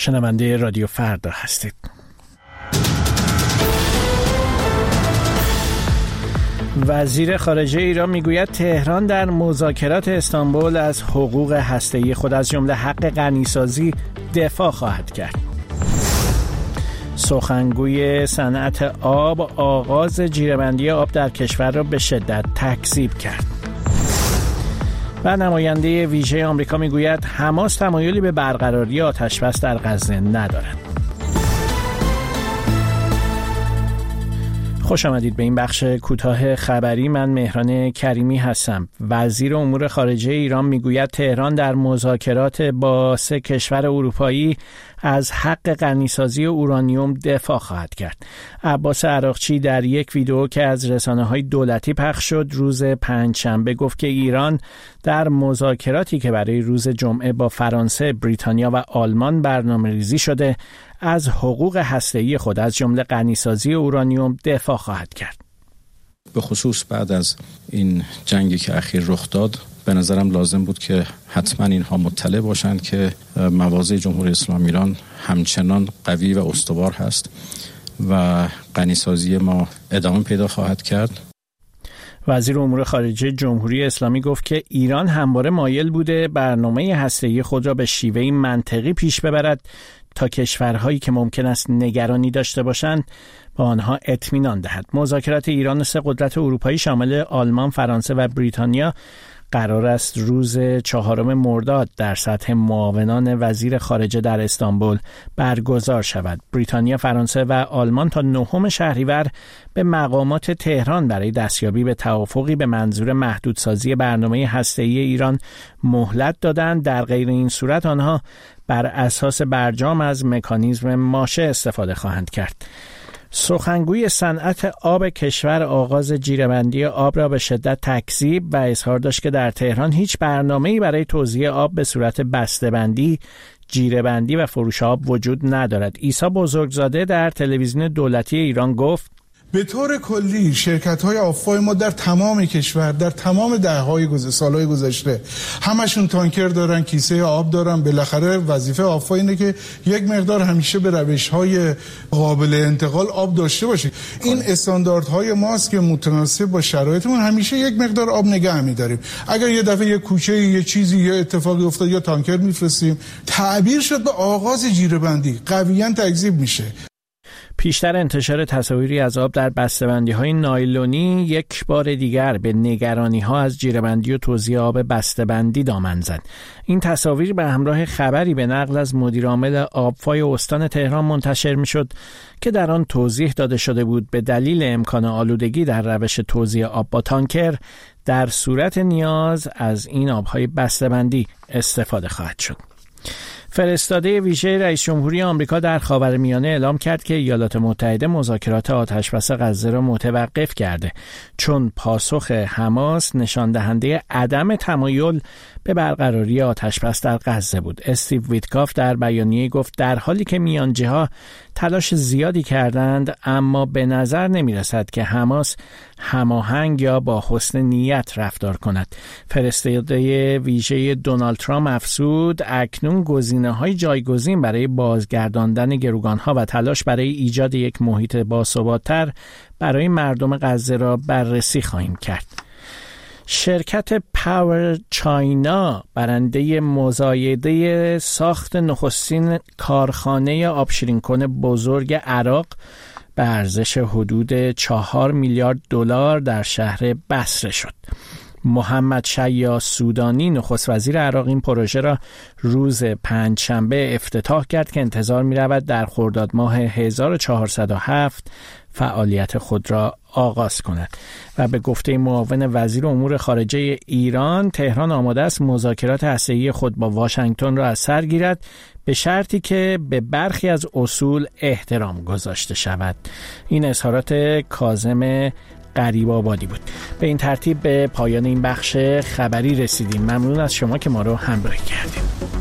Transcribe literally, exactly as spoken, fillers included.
شنونده رادیو فردا هستید. وزیر خارجه ایران میگوید تهران در مذاکرات استانبول از حقوق هسته‌ای خود از جمله حق غنیسازی دفاع خواهد کرد. سخنگوی صنعت آب آغاز جیره‌بندی آب در کشور را به شدت تکذیب کرد. و نماینده ویژه آمریکا میگوید حماس تمایلی به برقراری آتش‌بس در غزه ندارد. خوش آمدید به این بخش کوتاه خبری. من مهران کریمی هستم. وزیر امور خارجه ایران میگوید تهران در مذاکرات با سه کشور اروپایی از حق غنیسازی اورانیوم دفاع خواهد کرد. عباس عراقچی در یک ویدئو که از رسانه‌های دولتی پخش شد روز پنجشنبه گفت که ایران در مذاکراتی که برای روز جمعه با فرانسه، بریتانیا و آلمان برنامه‌ریزی شده از حقوق هسته‌ای خود از جمله غنیسازی اورانیوم دفاع خواهد کرد. به خصوص بعد از این جنگی که اخیر رخ داد به نظرم لازم بود که حتما اینها مطلع باشند که مواضع جمهوری اسلامی ایران همچنان قوی و استوار هست و غنیسازی ما ادامه پیدا خواهد کرد. وزیر امور خارجه جمهوری اسلامی گفت که ایران همواره مایل بوده برنامه هسته‌ای خود را به شیوهی منطقی پیش ببرد تا کشورهایی که ممکن است نگرانی داشته باشند با آنها اطمینان دهد. مذاکرات ایران و سه قدرت اروپایی شامل آلمان، فرانسه و بریتانیا قرار است روز چهارم مرداد در سطح معاونان وزیر خارجه در استانبول برگزار شود. بریتانیا، فرانسه و آلمان تا نهم شهریور به مقامات تهران برای دستیابی به توافقی به منظور محدودسازی برنامه هسته‌ای ایران مهلت دادند. در غیر این صورت آنها بر اساس برجام از مکانیزم ماشه استفاده خواهند کرد. سخنگوی صنعت آب کشور آغاز جیره‌بندی آب را به شدت تکذیب و اظهار داشت که در تهران هیچ برنامه‌ای برای توزیع آب به صورت بسته‌بندی، جیره‌بندی و فروش آب وجود ندارد. عیسی بزرگزاده در تلویزیون دولتی ایران گفت به طور کلی شرکت‌های آبفای ما در تمام کشور در تمام دهه‌های گذشته سال‌های گذشته همشون تانکر دارن، کیسه آب دارن. بالاخره وظیفه آبفای اینه که یک مقدار همیشه به روش‌های قابل انتقال آب داشته باشه. این استانداردهای ماست که متناسب با شرایطمون همیشه یک مقدار آب نگه می‌داریم. اگر یه دفعه یه کوچه یه چیزی یه اتفاقی افتاد یا تانکر می‌فرستیم، تعبیر شد به آغاز جیره‌بندی، قویاً تکذیب میشه. پیشتر انتشار تصاویری از آب در بسته‌بندی‌های نایلونی یک بار دیگر به نگرانی‌ها از جیره‌بندی و توزیع آب بسته‌بندی دامن زد. این تصاویر به همراه خبری به نقل از مدیرعامل آبفای استان تهران منتشر می‌شد که در آن توضیح داده شده بود به دلیل امکان آلودگی در روش توزیع آب با تانکر در صورت نیاز از این آب‌های بسته‌بندی استفاده خواهد شد. فرستاده ویژه رئیس جمهوری آمریکا در خاورمیانه اعلام کرد که ایالات متحده مذاکرات آتش‌بس غزه را متوقف کرده چون پاسخ حماس نشان دهنده عدم تمایل به برقراری آتش‌بس در غزه بود. استیو ویتکاف در بیانیه گفت در حالی که میانجی‌ها تلاش زیادی کردند اما به نظر نمی‌رسد که حماس هماهنگ یا با حسن نیت رفتار کند. فرستاده ویژه دونالد ترامپ افزود اکنون گزینه‌های جایگزین برای بازگرداندن گروگان‌ها و تلاش برای ایجاد یک محیط باثبات‌تر برای مردم غزه را بررسی خواهیم کرد. شرکت پاور چاینا برنده مزایده ساخت نخستین کارخانه آبشیرین‌کن بزرگ عراق به ارزش حدود چهار میلیارد دلار در شهر بصره شد. محمد شیا سودانی نخست وزیر عراق این پروژه را روز پنجشنبه افتتاح کرد که انتظار می رود در خرداد ماه هزار و چهارصد و هفت فعالیت خود را آغاز کند. و به گفته معاون وزیر امور خارجه ایران تهران آماده است مذاکرات هسته‌ای خود با واشنگتن را از سر گیرد به شرطی که به برخی از اصول احترام گذاشته شود. این اظهارات کاظم غریب آبادی بود. به این ترتیب به پایان این بخش خبری رسیدیم. ممنون از شما که ما رو همراهی کردید.